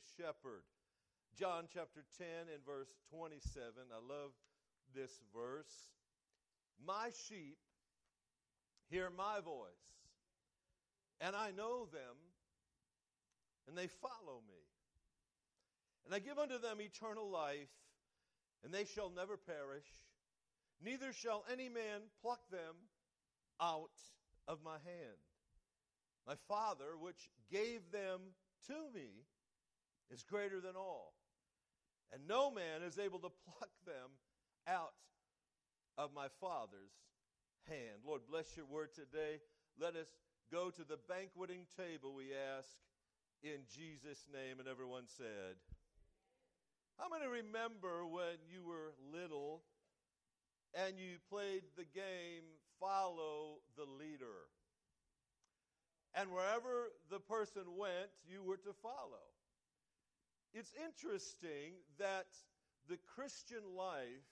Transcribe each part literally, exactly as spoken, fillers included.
shepherd. John chapter ten and verse twenty-seven. I love this verse. My sheep hear my voice, and I know them, and they follow me. And I give unto them eternal life, and they shall never perish, neither shall any man pluck them out of my hand. My Father, which gave them to me, is greater than all, and no man is able to pluck them out of my Father's hand. Lord, bless your word today. Let us go to the banqueting table, we ask, in Jesus' name. And everyone said, how many remember when you were little and you played the game Follow the Leader? And wherever the person went, you were to follow. It's interesting that the Christian life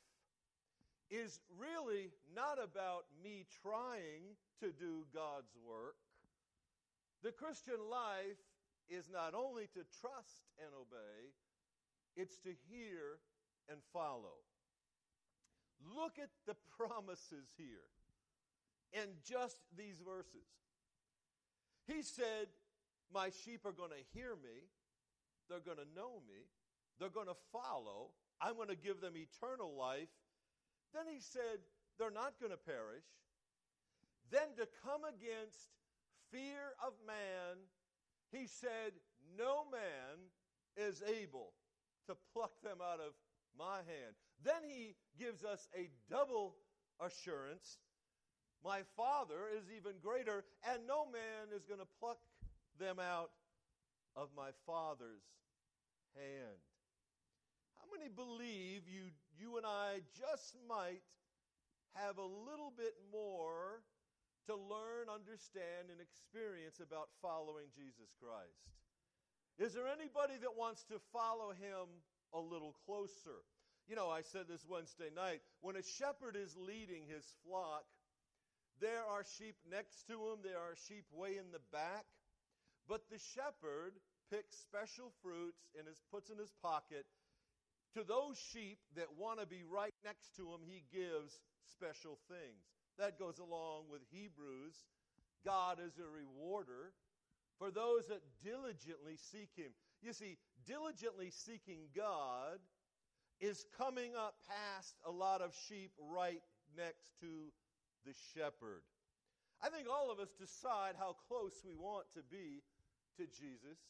is really not about me trying to do God's work. The Christian life is not only to trust and obey, it's to hear and follow. Look at the promises here in just these verses. He said, my sheep are going to hear me. They're going to know me. They're going to follow. I'm going to give them eternal life. Then he said, they're not going to perish. Then to come against fear of man, he said, no man is able to pluck them out of my hand. Then he gives us a double assurance. My Father is even greater, and no man is going to pluck them out of my Father's hand. How many believe you, you and I just might have a little bit more to learn, understand, and experience about following Jesus Christ? Is there anybody that wants to follow him a little closer? You know, I said this Wednesday night, when a shepherd is leading his flock, there are sheep next to him, there are sheep way in the back, but the shepherd picks special fruits and is, puts in his pocket. To those sheep that want to be right next to him, he gives special things. That goes along with Hebrews. God is a rewarder for those that diligently seek him. You see, diligently seeking God is coming up past a lot of sheep right next to the shepherd. I think all of us decide how close we want to be to Jesus.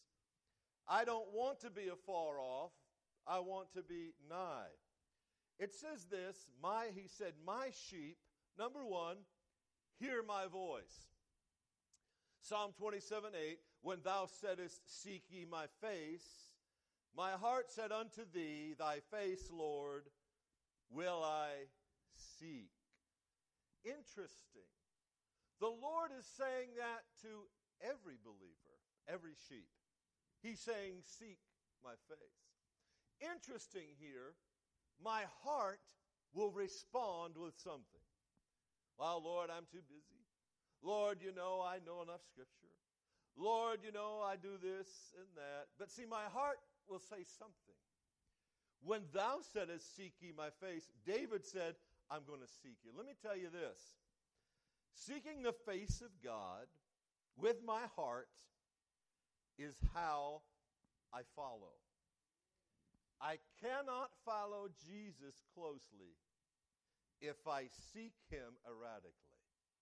I don't want to be afar off. I want to be nigh. It says this, my, he said, my sheep, number one, hear my voice. Psalm twenty-seven eight, when thou saidest, seek ye my face, my heart said unto thee, thy face, Lord, will I seek. Interesting. The Lord is saying that to every believer, every sheep. He's saying, seek my face. Interesting here, my heart will respond with something. Well, Lord, I'm too busy. Lord, you know, I know enough scripture. Lord, you know, I do this and that. But see, my heart will say something. When thou saidest, seek ye my face, David said, I'm going to seek you. Let me tell you this. Seeking the face of God with my heart is how I follow. I cannot follow Jesus closely if I seek him erratically.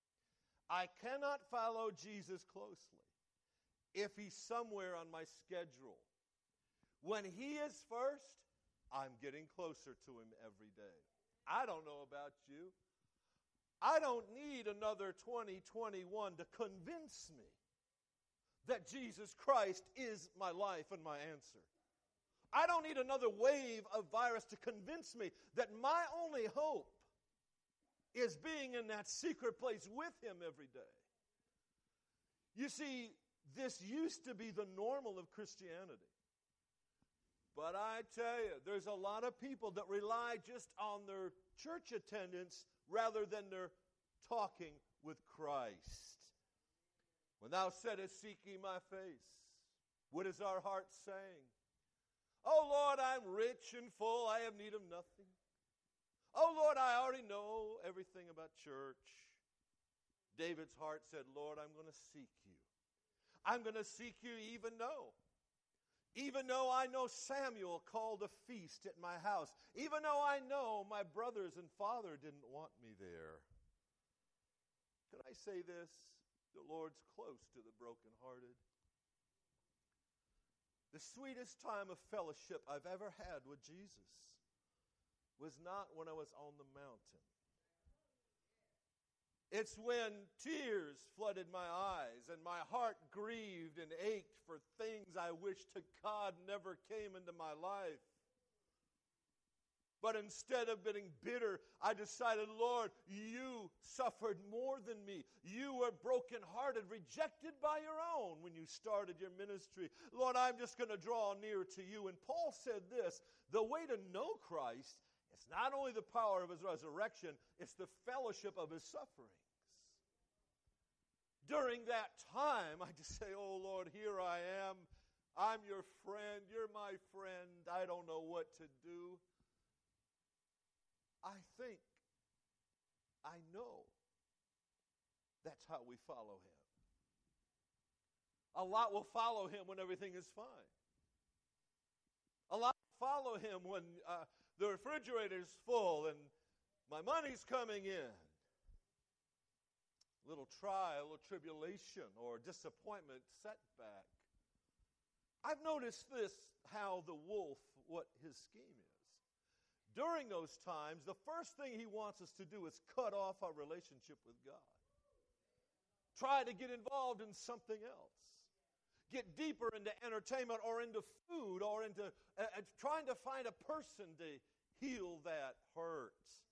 I cannot follow Jesus closely if he's somewhere on my schedule. When he is first, I'm getting closer to him every day. I don't know about you. I don't need another twenty twenty-one to convince me that Jesus Christ is my life and my answer. I don't need another wave of virus to convince me that my only hope is being in that secret place with him every day. You see, this used to be the normal of Christianity. But I tell you, there's a lot of people that rely just on their church attendance rather than their talking with Christ. When thou saidest, seek ye my face, what is our heart saying? Oh, Lord, I'm rich and full. I have need of nothing. Oh, Lord, I already know everything about church. David's heart said, Lord, I'm going to seek you. I'm going to seek you even though. Even though I know Samuel called a feast at my house. Even though I know my brothers and father didn't want me there. Can I say this? The Lord's close to the brokenhearted. The sweetest time of fellowship I've ever had with Jesus was not when I was on the mountain. It's when tears flooded my eyes and my heart grieved and ached for things I wish to God never came into my life. But instead of being bitter, I decided, Lord, you suffered more than me. You were brokenhearted, rejected by your own when you started your ministry. Lord, I'm just going to draw near to you. And Paul said this, the way to know Christ, it's not only the power of his resurrection, it's the fellowship of his sufferings. During that time, I just say, oh, Lord, here I am. I'm your friend. You're my friend. I don't know what to do. I think, I know, that's how we follow him. A lot will follow him when everything is fine. A lot will follow him when uh, the refrigerator's full and my money's coming in. Little trial or tribulation or disappointment, setback. I've noticed this, how the wolf, what his scheme is. During those times, the first thing he wants us to do is cut off our relationship with God. Try to get involved in something else. Get deeper into entertainment or into food or into uh, uh, trying to find a person to heal that hurt.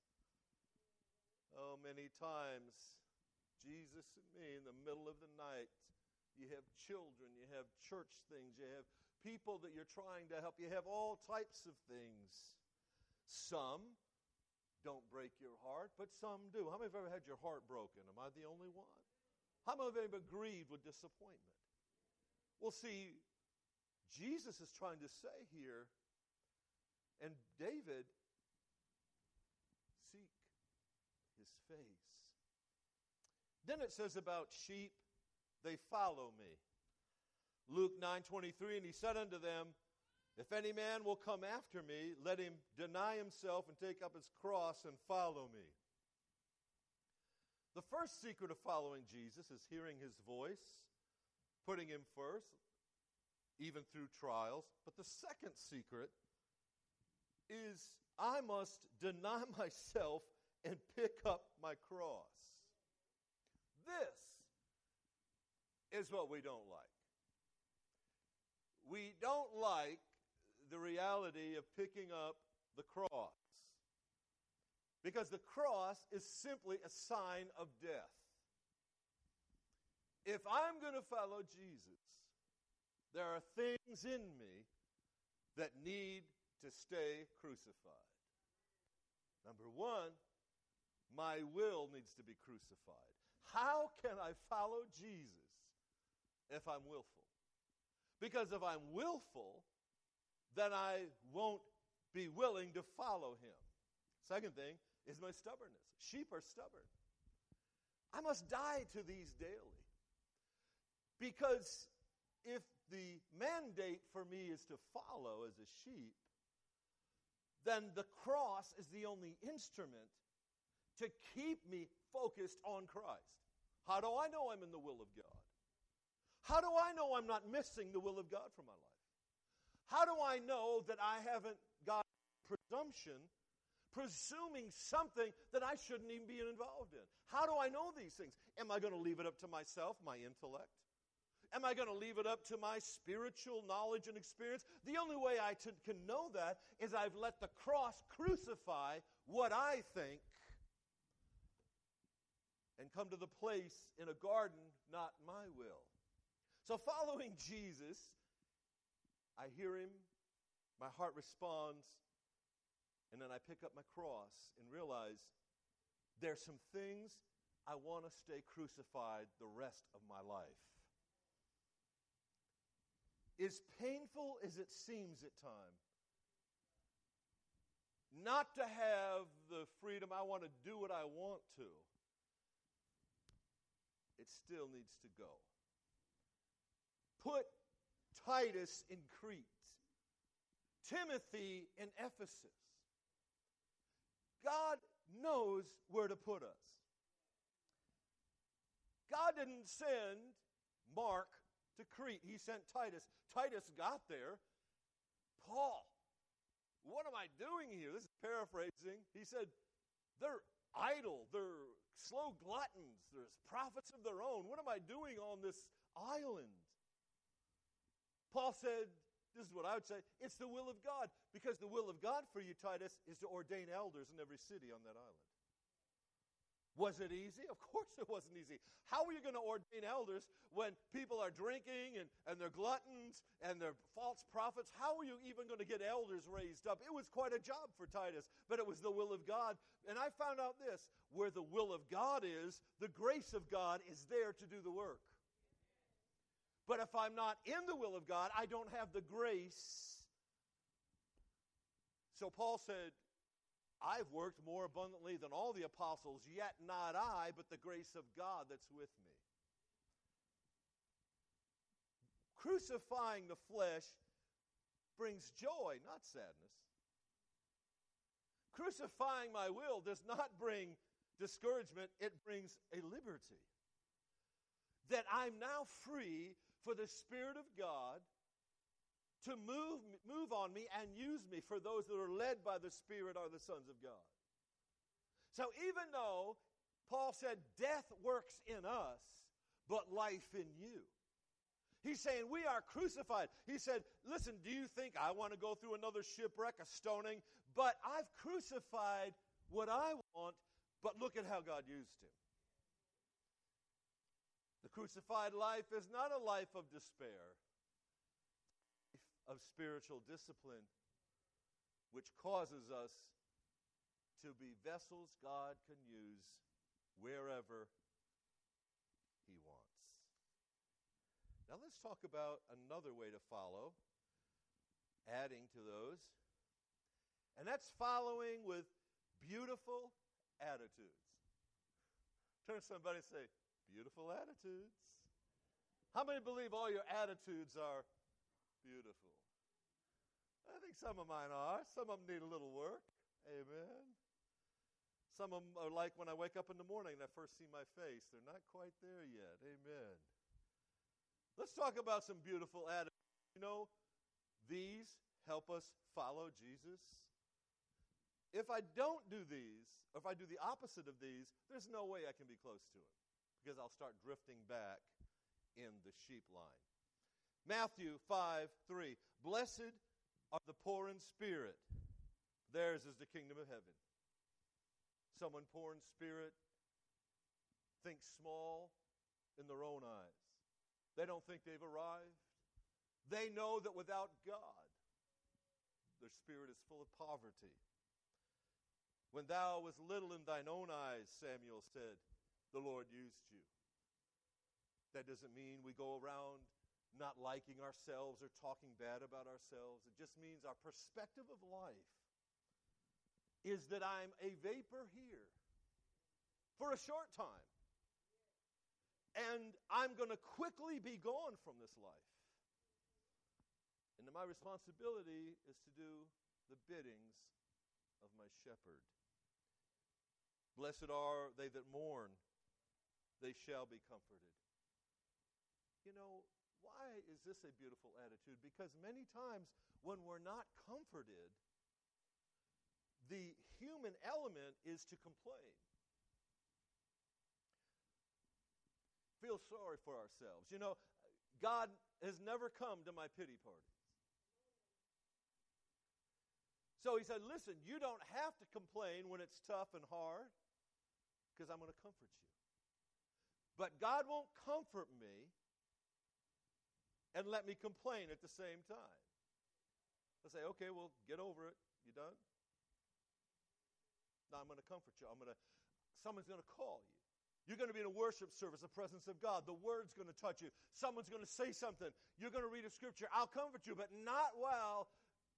Oh, many times, Jesus and me in the middle of the night, you have children, you have church things, you have people that you're trying to help, you have all types of things. Some don't break your heart, but some do. How many have ever had your heart broken? Am I the only one? How many have ever grieved with disappointment? Well, see, Jesus is trying to say here, and David, seek his face. Then it says about sheep, they follow me. Luke nine twenty-three, and he said unto them, if any man will come after me, let him deny himself and take up his cross and follow me. The first secret of following Jesus is hearing his voice, putting him first, even through trials. But the second secret is I must deny myself and pick up my cross. This is what we don't like. We don't like the reality of picking up the cross. Because the cross is simply a sign of death. If I'm going to follow Jesus, there are things in me that need to stay crucified. Number one, my will needs to be crucified. How can I follow Jesus if I'm willful? Because if I'm willful, then I won't be willing to follow him. Second thing is my stubbornness. Sheep are stubborn. I must die to these daily. Because if the mandate for me is to follow as a sheep, then the cross is the only instrument to keep me focused on Christ. How do I know I'm in the will of God? How do I know I'm not missing the will of God for my life? How do I know that I haven't got presumption, presuming something that I shouldn't even be involved in? How do I know these things? Am I going to leave it up to myself, my intellect? Am I going to leave it up to my spiritual knowledge and experience? The only way I t- can know that is I've let the cross crucify what I think and come to the place in a garden, not my will. So following Jesus, I hear him, my heart responds, and then I pick up my cross and realize there's some things I want to stay crucified the rest of my life. as painful as it seems at times, not to have the freedom, I want to do what I want to, it still needs to go. Put Titus in Crete, Timothy in Ephesus. God knows where to put us. God didn't send Mark to Crete. He sent Titus. Titus got there. Paul, what am I doing here? This is paraphrasing. He said, they're idle. They're slow gluttons. There's prophets of their own. What am I doing on this island? Paul said, this is what I would say, it's the will of God. Because the will of God for you, Titus, is to ordain elders in every city on that island. Was it easy? Of course it wasn't easy. How are you going to ordain elders when people are drinking and, and they're gluttons and they're false prophets? How are you even going to get elders raised up? It was quite a job for Titus, but it was the will of God. And I found out this, where the will of God is, the grace of God is there to do the work. But if I'm not in the will of God, I don't have the grace. So Paul said, I've worked more abundantly than all the apostles, yet not I, but the grace of God that's with me. Crucifying the flesh brings joy, not sadness. Crucifying my will does not bring discouragement, it brings a liberty. That I'm now free for the Spirit of God to move, move on me and use me for those that are led by the Spirit are the sons of God. So even though Paul said death works in us, but life in you. He's saying we are crucified. He said, listen, do you think I want to go through another shipwreck, a stoning? But I've crucified what I want, but look at how God used him. The crucified life is not a life of despair, of spiritual discipline, which causes us to be vessels God can use wherever he wants. Now let's talk about another way to follow, adding to those, and that's following with beautiful attitudes. Turn to somebody and say, beautiful attitudes. How many believe all your attitudes are beautiful? I think some of mine are. Some of them need a little work. Amen. Some of them are like when I wake up in the morning and I first see my face. They're not quite there yet. Amen. Let's talk about some beautiful attitudes. You know, these help us follow Jesus. If I don't do these, or if I do the opposite of these, there's no way I can be close to him because I'll start drifting back in the sheep line. Matthew five three. Blessed are the poor in spirit. Theirs is the kingdom of heaven. Someone poor in spirit thinks small in their own eyes. They don't think they've arrived. They know that without God, their spirit is full of poverty. When thou wast little in thine own eyes, Samuel said, the Lord used you. That doesn't mean we go around not liking ourselves or talking bad about ourselves. It just means our perspective of life is that I'm a vapor here for a short time. And I'm going to quickly be gone from this life. And my responsibility is to do the biddings of my shepherd. Blessed are they that mourn, they shall be comforted. You know, why is this a beautiful attitude? Because many times when we're not comforted, the human element is to complain. Feel sorry for ourselves. You know, God has never come to my pity parties. So he said, listen, you don't have to complain when it's tough and hard because I'm going to comfort you. But God won't comfort me and let me complain at the same time. I'll say, okay, well, get over it. You done? No, I'm going to comfort you. I'm going to, someone's going to call you. You're going to be in a worship service, the presence of God. The Word's going to touch you. Someone's going to say something. You're going to read a scripture. I'll comfort you, but not while.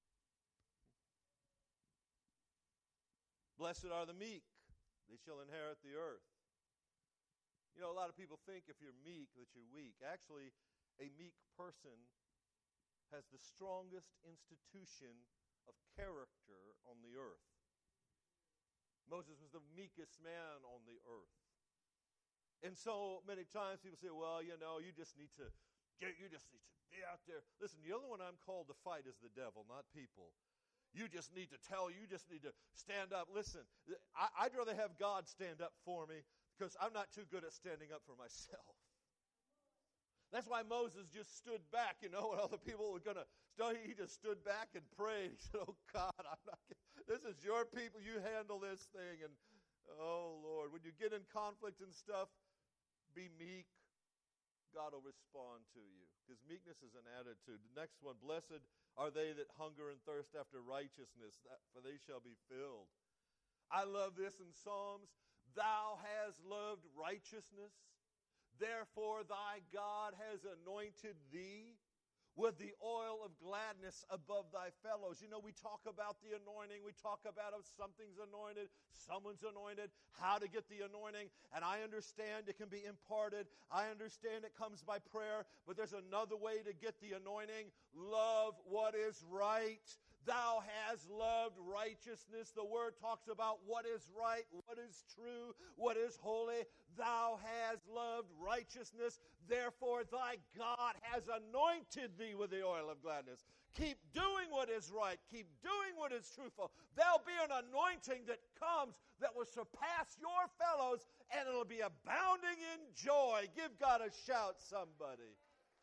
Blessed are the meek. They shall inherit the earth. You know, a lot of people think if you're meek that you're weak. Actually, a meek person has the strongest institution of character on the earth. Moses was the meekest man on the earth. And so many times people say, well, you know, you just need to get, you just need to be out there. Listen, the only one I'm called to fight is the devil, not people. You just need to tell, you just need to stand up. Listen, I, I'd rather have God stand up for me because I'm not too good at standing up for myself. That's why Moses just stood back, you know, when other people were going to start. He just stood back and prayed. He said, oh, God, I'm not, this is your people. You handle this thing. And, oh, Lord, when you get in conflict and stuff, be meek. God will respond to you. Because meekness is an attitude. The next one, blessed are they that hunger and thirst after righteousness, for they shall be filled. I love this in Psalms. Thou hast loved righteousness. Therefore thy God has anointed thee with the oil of gladness above thy fellows. You know, we talk about the anointing. We talk about if something's anointed, someone's anointed, how to get the anointing. And I understand it can be imparted. I understand it comes by prayer. But there's another way to get the anointing. Love what is right. Thou hast loved righteousness. The word talks about what is right, what is true, what is holy. Thou hast loved righteousness. Therefore thy God has anointed thee with the oil of gladness. Keep doing what is right. Keep doing what is truthful. There'll be an anointing that comes that will surpass your fellows, and it'll be abounding in joy. Give God a shout, somebody.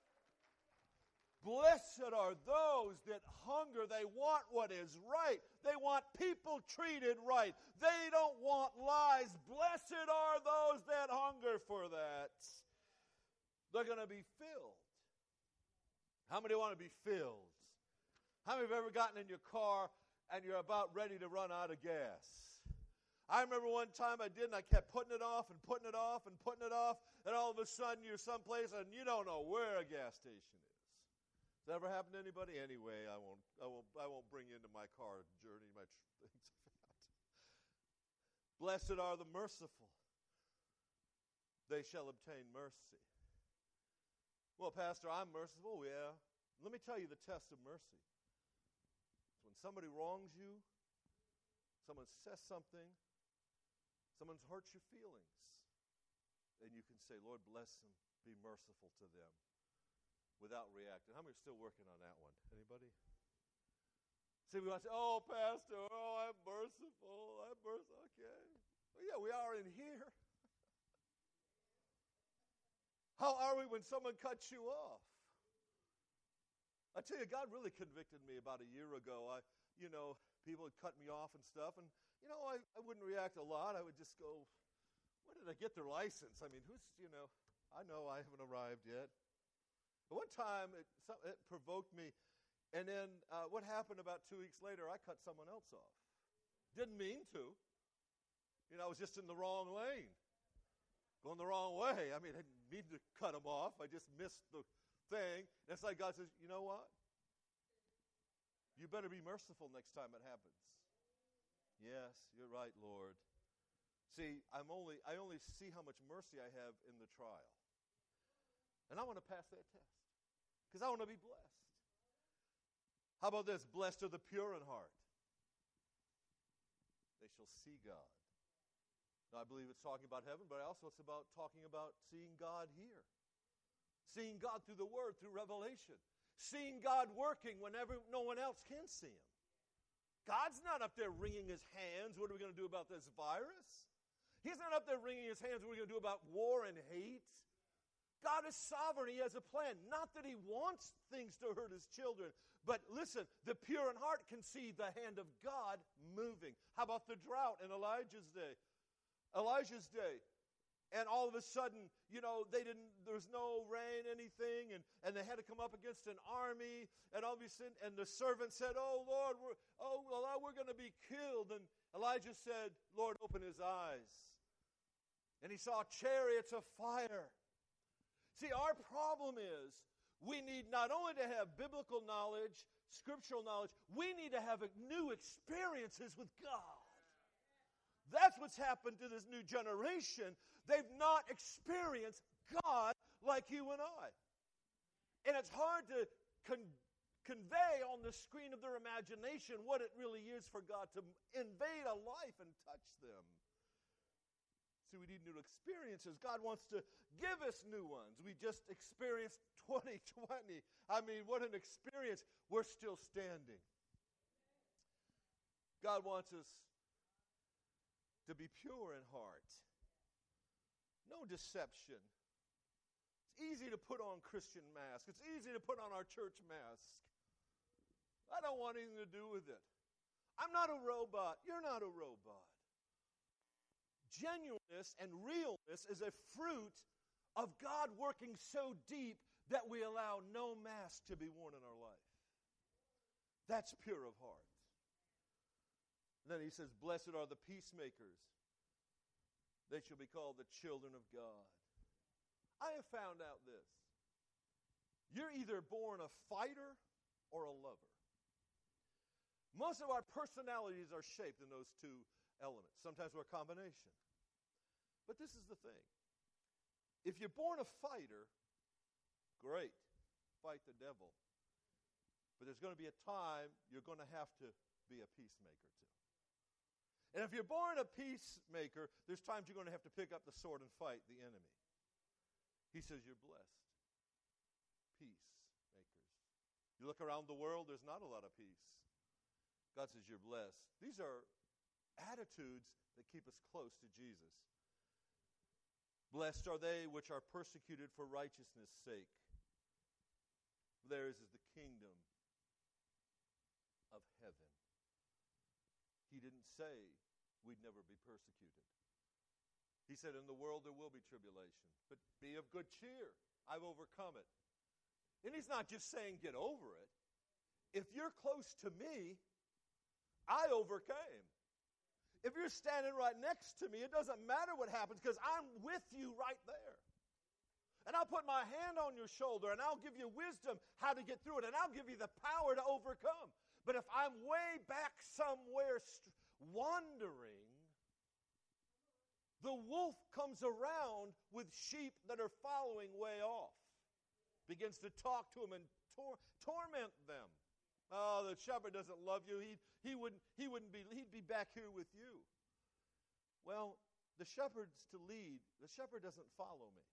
Blessed are those that hunger. They want what is right. They want people treated right. They don't want lies. Blessed are those that hunger for that. They're going to be filled. How many want to be filled? How many have ever gotten in your car and you're about ready to run out of gas? I remember one time I did, and I kept putting it off and putting it off and putting it off, and all of a sudden you're someplace and you don't know where a gas station is. Does that ever happen to anybody? Anyway, I won't, I won't, I won't bring you into my car journey, my tr- things of that. Blessed are the merciful. They shall obtain mercy. Well, Pastor, I'm merciful. Yeah. Let me tell you the test of mercy. It's when somebody wrongs you, someone says something, someone's hurt your feelings, and you can say, Lord, bless them, be merciful to them. Without reacting. How many are still working on that one? Anybody? See, we want to say, oh, Pastor, oh, I'm merciful. I'm merciful. Okay. Well, yeah, we are in here. How are we when someone cuts you off? I tell you, God really convicted me about a year ago. I, you know, people had cut me off and stuff, and, you know, I, I wouldn't react a lot. I would just go, when did I get their license? I mean, who's, you know, I know I haven't arrived yet. But one time, it, it provoked me, and then uh, what happened about two weeks later, I cut someone else off. Didn't mean to. You know, I was just in the wrong lane, going the wrong way. I mean, I didn't mean to cut them off. I just missed the thing. And it's like God says, you know what? You better be merciful next time it happens. Yes, you're right, Lord. See, I'm only I only see how much mercy I have in the trial. And I want to pass that test because I want to be blessed. How about this? Blessed are the pure in heart. They shall see God. Now, I believe it's talking about heaven, but also it's about talking about seeing God here. Seeing God through the Word, through revelation. Seeing God working whenever no one else can see Him. God's not up there wringing His hands. What are we going to do about this virus? He's not up there wringing His hands. What are we going to do about war and hate? God is sovereign. He has a plan. Not that He wants things to hurt His children. But listen, the pure in heart can see the hand of God moving. How about the drought in Elijah's day? Elijah's day. And all of a sudden, you know, they didn't, there was no rain, anything, and, and they had to come up against an army, and all of a sudden, and the servant said, oh, Lord, we're, oh, well, we're going to be killed. And Elijah said, Lord, open his eyes. And he saw chariots of fire. See, our problem is we need not only to have biblical knowledge, scriptural knowledge, we need to have new experiences with God. That's what's happened to this new generation. They've not experienced God like you and I. And it's hard to con- convey on the screen of their imagination what it really is for God to invade a life and touch them. See, we need new experiences. God wants to give us new ones. We just experienced twenty twenty. I mean, what an experience. We're still standing. God wants us to be pure in heart. No deception. It's easy to put on Christian mask. It's easy to put on our church mask. I don't want anything to do with it. I'm not a robot. You're not a robot. Genuineness and realness is a fruit of God working so deep that we allow no mask to be worn in our life. That's pure of heart. And then he says, blessed are the peacemakers. They shall be called the children of God. I have found out this. You're either born a fighter or a lover. Most of our personalities are shaped in those two elements. Sometimes we're a combination. But this is the thing. If you're born a fighter, great. Fight the devil. But there's going to be a time you're going to have to be a peacemaker too. And if you're born a peacemaker, there's times you're going to have to pick up the sword and fight the enemy. He says you're blessed. Peacemakers. You look around the world, there's not a lot of peace. God says you're blessed. These are attitudes that keep us close to Jesus. Blessed are they which are persecuted for righteousness' sake. Theirs is the kingdom of heaven. He didn't say we'd never be persecuted. He said, in the world there will be tribulation, but be of good cheer. I've overcome it. And he's not just saying get over it. If you're close to me, I overcame. If you're standing right next to me, it doesn't matter what happens because I'm with you right there. And I'll put my hand on your shoulder and I'll give you wisdom how to get through it and I'll give you the power to overcome. But if I'm way back somewhere st- wandering, the wolf comes around with sheep that are following way off, begins to talk to them and tor- torment them. Oh, the shepherd doesn't love you. He, he, wouldn't, he wouldn't be, he'd be back here with you. Well, the shepherd's to lead. The shepherd doesn't follow me.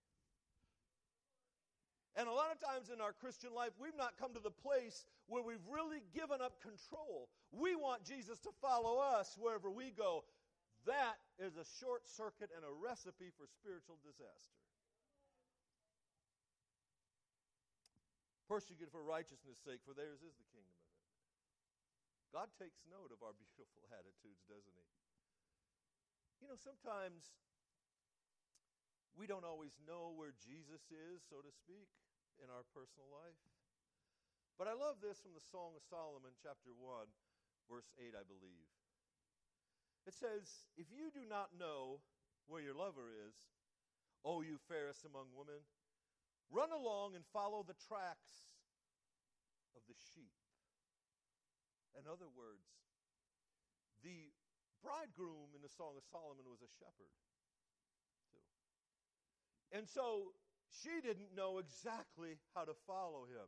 And a lot of times in our Christian life, we've not come to the place where we've really given up control. We want Jesus to follow us wherever we go. That is a short circuit and a recipe for spiritual disaster. Persecuted for righteousness' sake, for theirs is the kingdom of heaven. God takes note of our beautiful attitudes, doesn't he? You know, sometimes we don't always know where Jesus is, so to speak, in our personal life. But I love this from the Song of Solomon, chapter one, verse eight, I believe. It says, if you do not know where your lover is, O you fairest among women, run along and follow the tracks of the sheep. In other words, the bridegroom in the Song of Solomon was a shepherd, too. And so she didn't know exactly how to follow him.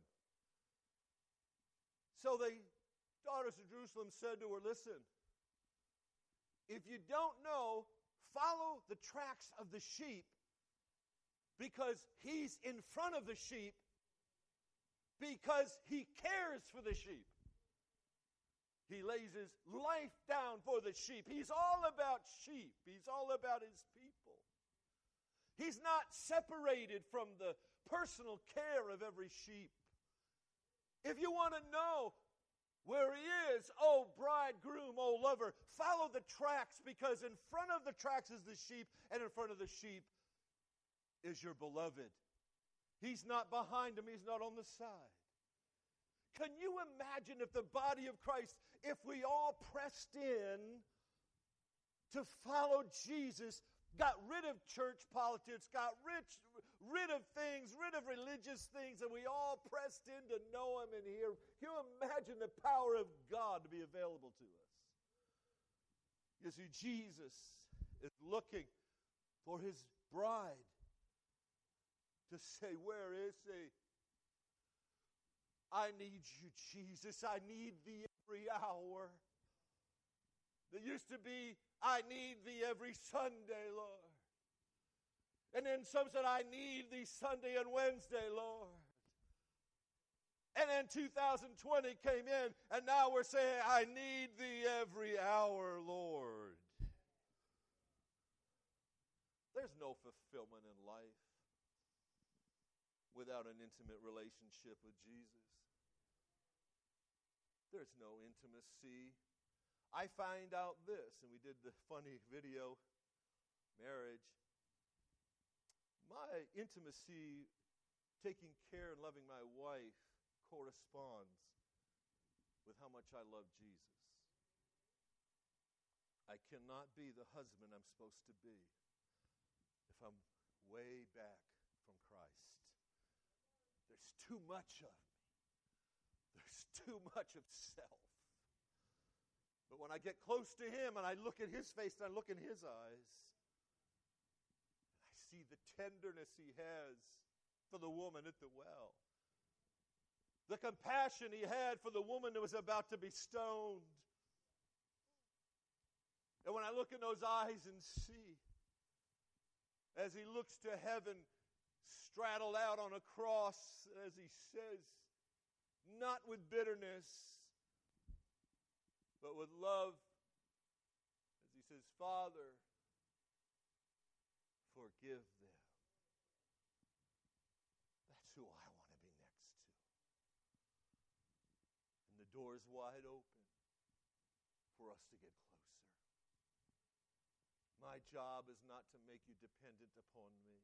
So the daughters of Jerusalem said to her, listen, if you don't know, follow the tracks of the sheep, because he's in front of the sheep, because he cares for the sheep. He lays his life down for the sheep. He's all about sheep. He's all about his people. He's not separated from the personal care of every sheep. If you want to know where he is, oh bridegroom, oh lover, follow the tracks, because in front of the tracks is the sheep, and in front of the sheep is your beloved. He's not behind him. He's not on the side. Can you imagine if the body of Christ, if we all pressed in to follow Jesus, got rid of church politics, got rich, rid of things, rid of religious things, and we all pressed in to know Him and hear. Can you imagine the power of God to be available to us? You see, Jesus is looking for His bride to say, where is He? I need you, Jesus. I need Thee every hour. There used to be, I need Thee every Sunday, Lord. And then some said, I need Thee Sunday and Wednesday, Lord. And then two thousand twenty came in, and now we're saying, I need Thee every hour, Lord. There's no fulfillment in life without an intimate relationship with Jesus. There's no intimacy. I find out this, and we did the funny video, marriage. My intimacy, taking care and loving my wife, corresponds with how much I love Jesus. I cannot be the husband I'm supposed to be if I'm way back from Christ. There's too much of me. There's too much of self. But when I get close to Him and I look at His face and I look in His eyes, and I see the tenderness He has for the woman at the well, the compassion He had for the woman that was about to be stoned. And when I look in those eyes and see, as He looks to heaven, straddled out on a cross, as He says, not with bitterness, but with love, as He says, Father, forgive them. That's who I want to be next to. And the door is wide open for us to get closer. My job is not to make you dependent upon me.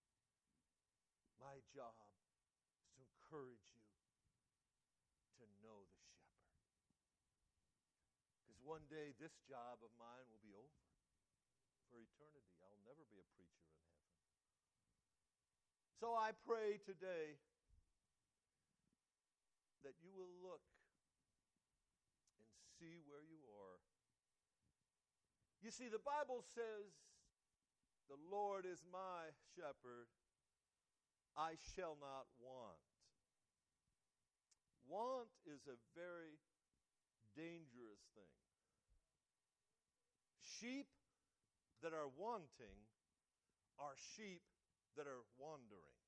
My job is to encourage you to know the shepherd. Because one day this job of mine will be over for eternity. I'll never be a preacher in heaven. So I pray today that you will look and see where you are. You see, the Bible says, the Lord is my shepherd, I shall not want. Want is a very dangerous thing. Sheep that are wanting are sheep that are wandering.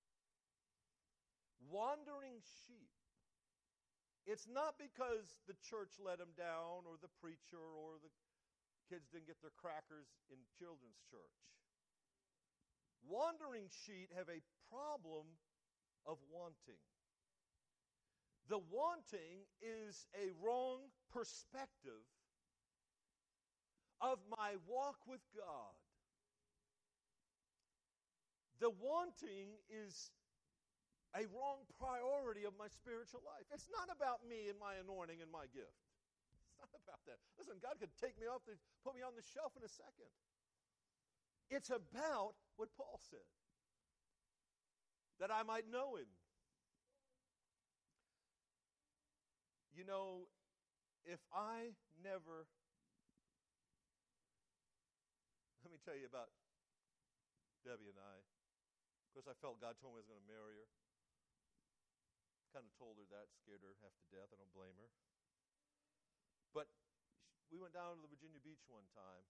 Wandering sheep. It's not because the church let them down or the preacher or the kids didn't get their crackers in children's church. Wandering sheep have a problem of wanting. The wanting is a wrong perspective of my walk with God. The wanting is a wrong priority of my spiritual life. It's not about me and my anointing and my gift. It's not about that. Listen, God could take me off the, put me on the shelf in a second. It's about what Paul said, that I might know Him. You know, if I never, let me tell you about Debbie and I. Of course, I felt God told me I was going to marry her. Kind of told her that, scared her half to death. I don't blame her. But we went down to the Virginia Beach one time,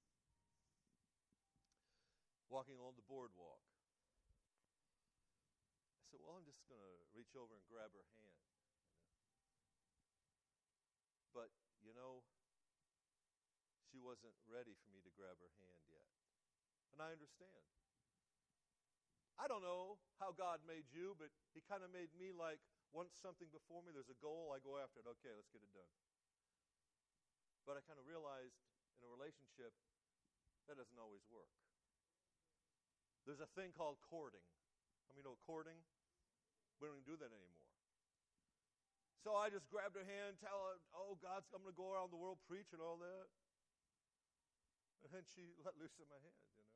walking along the boardwalk. I said, well, I'm just going to reach over and grab her hand. But, you know, she wasn't ready for me to grab her hand yet. And I understand. I don't know how God made you, but He kind of made me like, once something before me, there's a goal, I go after it. Okay, let's get it done. But I kind of realized in a relationship, that doesn't always work. There's a thing called courting. I mean, you know, courting? We don't even do that anymore. So I just grabbed her hand, tell her, oh, God's, I'm going to go around the world preach and all that. And then she let loose in my hand, you know.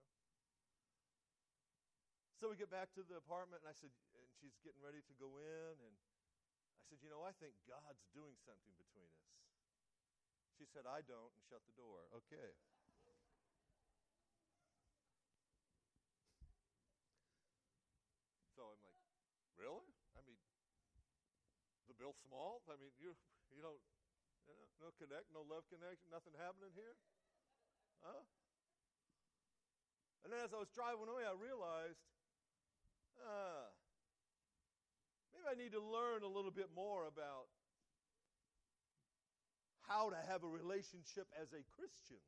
So we get back to the apartment, and I said, and she's getting ready to go in, and I said, you know, I think God's doing something between us. She said, I don't, and shut the door. Okay. So I'm like, really? I mean, the bill small? I mean, you you don't, you know, no connect, no love connection, nothing happening here? Huh? And then as I was driving away, I realized, ah, maybe I need to learn a little bit more about how to have a relationship as a Christian.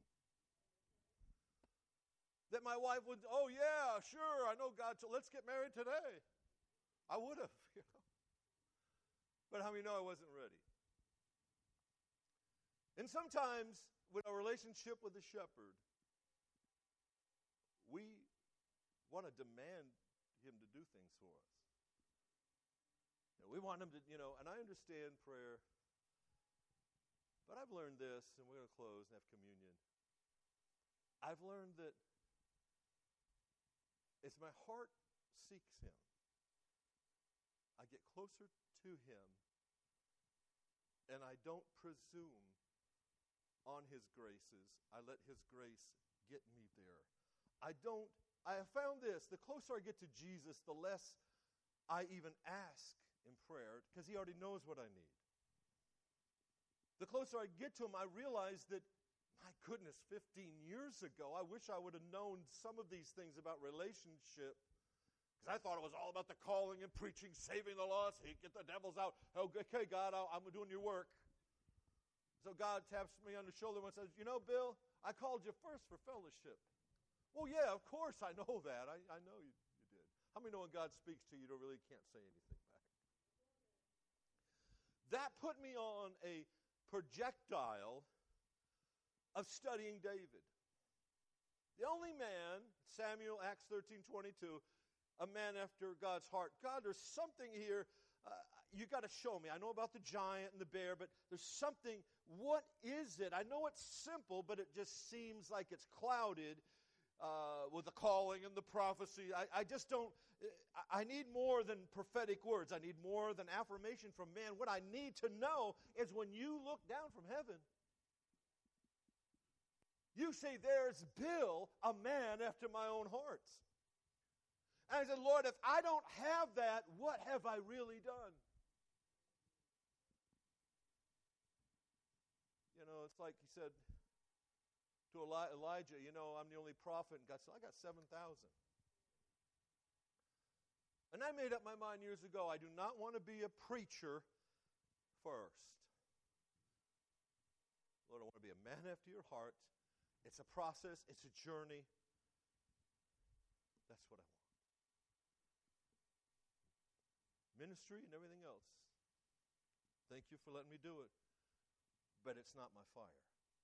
That my wife would, oh yeah, sure, I know God, so let's get married today. I would have, you know. But how many know I wasn't ready? And sometimes, with our relationship with the shepherd, we want to demand him to do things for us. You know, we want him to, you know, and I understand prayer, but I've learned this, and we're going to close and have communion. I've learned that as my heart seeks him, I get closer to him, and I don't presume on his graces. I let his grace get me there. I don't, I have found this, the closer I get to Jesus, the less I even ask in prayer, because he already knows what I need. The closer I get to him, I realize that, my goodness, fifteen years ago, I wish I would have known some of these things about relationship, because I thought it was all about the calling and preaching, saving the lost, hey, get the devils out. Okay, God, I'll, I'm doing your work. So God taps me on the shoulder and says, you know, Bill, I called you first for fellowship. Well, yeah, of course, I know that. I, I know you, you did. How many know when God speaks to you, you really can't say anything back? That put me on a projectile of studying David. The only man, Samuel, Acts thirteen twenty-two, a man after God's heart. God, there's something here. Uh, you got to show me. I know about the giant and the bear, but there's something. What is it? I know it's simple, but it just seems like it's clouded uh, with the calling and the prophecy. I, I just don't. I need more than prophetic words. I need more than affirmation from man. What I need to know is when you look down from heaven, you say, there's Bill, a man after my own heart. And I said, Lord, if I don't have that, what have I really done? You know, it's like he said to Eli- Elijah, you know, I'm the only prophet. And God said, I got seven thousand. And I made up my mind years ago, I do not want to be a preacher first. Lord, I want to be a man after your heart. It's a process. It's a journey. That's what I want. Ministry and everything else. Thank you for letting me do it. But it's not my fire.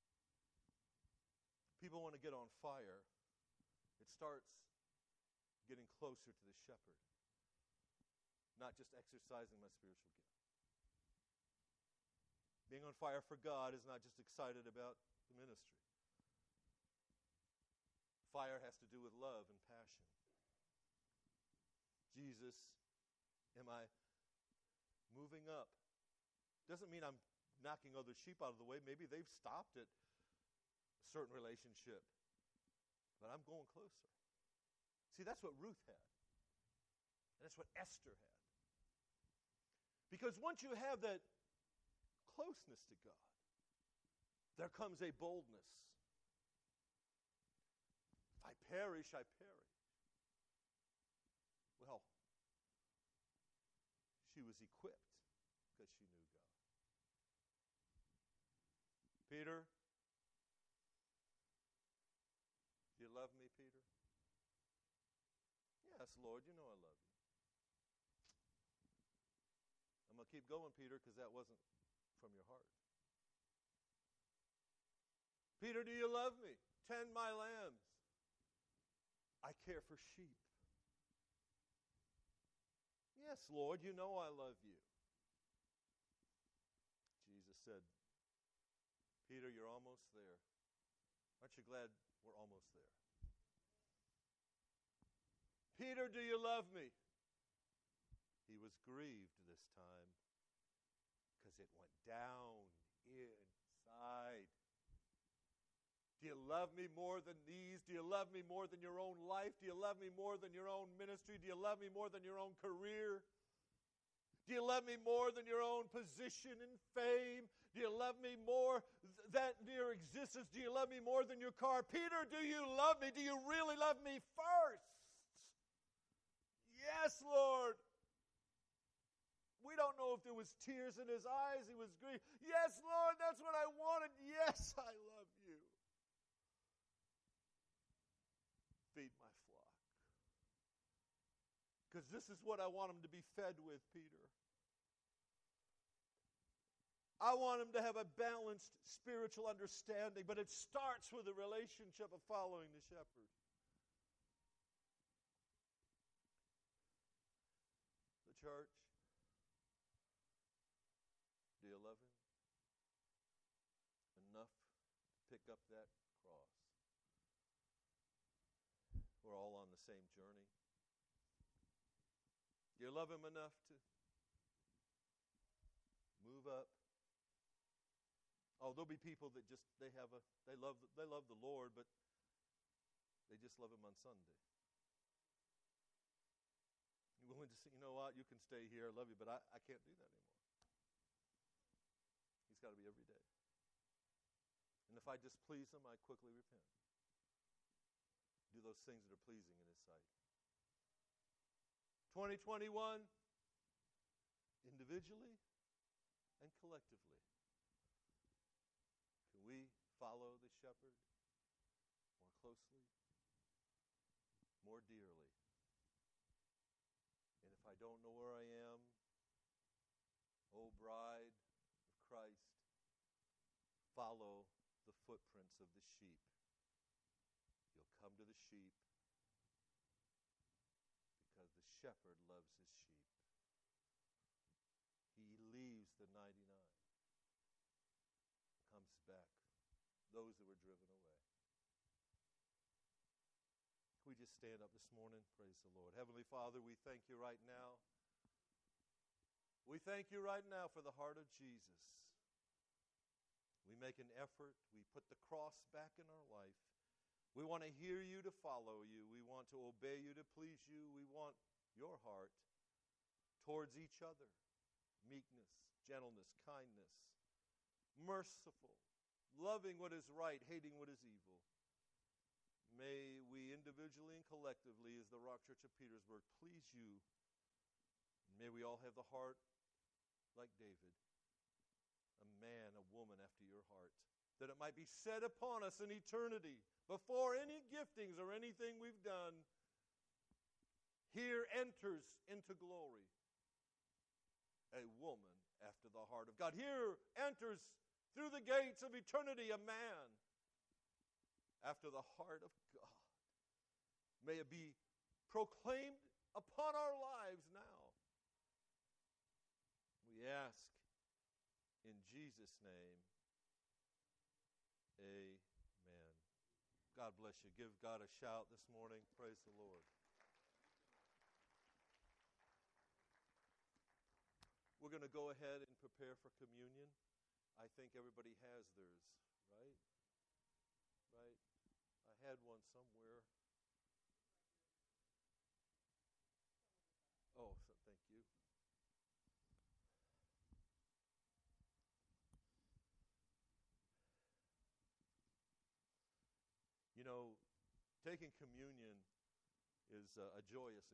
People want to get on fire. It starts getting closer to the shepherd. Not just exercising my spiritual gift. Being on fire for God is not just excited about the ministry. Fire has to do with love and passion. Jesus, am I moving up? Doesn't mean I'm knocking other sheep out of the way. Maybe they've stopped at a certain relationship. But I'm going closer. See, that's what Ruth had. And that's what Esther had. Because once you have that closeness to God, there comes a boldness. If I perish, I perish. Well, she was equipped because she knew God. Peter, do you love me, Peter? Yes, Lord, you know I love you. I'm going to keep going, Peter, because that wasn't from your heart. Peter, do you love me? Tend my lambs. I care for sheep. Yes, Lord, you know I love you. Jesus said, Peter, you're almost there. Aren't you glad we're almost there? Peter, do you love me? He was grieved this time because it went down inside. Do you love me more than these? Do you love me more than your own life? Do you love me more than your own ministry? Do you love me more than your own career? Do you love me more than your own position and fame? Do you love me more than your existence? Do you love me more than your car? Peter, do you love me? Do you really love me first? Yes, Lord. We don't know if there was tears in his eyes. He was grieved. Yes, Lord, that's what I wanted. Yes, I love you. Feed my flock. Because this is what I want them to be fed with, Peter. I want them to have a balanced spiritual understanding, but it starts with a relationship of following the shepherd. The church, do you love him enough to pick up that cross? We're all on the same journey. Do you love him enough to move up? Oh, there'll be people that just they have a they love they love the Lord, but they just love him on Sunday. You're willing to say, you know what, you can stay here, I love you, but I, I can't do that anymore. He's got to be every day. And if I displease him, I quickly repent. Do those things that are pleasing in his sight. twenty twenty-one, individually and collectively, can we follow the shepherd more closely, more dearly? And if I don't know where I am, O bride of Christ, follow the footprints of the sheep. You'll come to the sheep because the shepherd loves his sheep. He leaves the ninety-nine, comes back, those that were driven away. Can we just stand up this morning? Praise the Lord. Heavenly Father, we thank you right now. We thank you right now for the heart of Jesus. We make an effort. We put the cross back in our life. We want to hear you, to follow you. We want to obey you, to please you. We want your heart towards each other. Meekness, gentleness, kindness, merciful, loving what is right, hating what is evil. May we individually and collectively, as the Rock Church of Petersburg, please you. May we all have the heart like David, a man, a woman after your heart, that it might be set upon us in eternity, before any giftings or anything we've done, here enters into glory a woman after the heart of God. Here enters through the gates of eternity a man after the heart of God. May it be proclaimed upon our lives now. We ask in Jesus' name, amen. God bless you. Give God a shout this morning. Praise the Lord. We're going to go ahead and prepare for communion. I think everybody has theirs, right? Right? I had one somewhere. Oh, so thank you. You know, taking communion is a, a joyous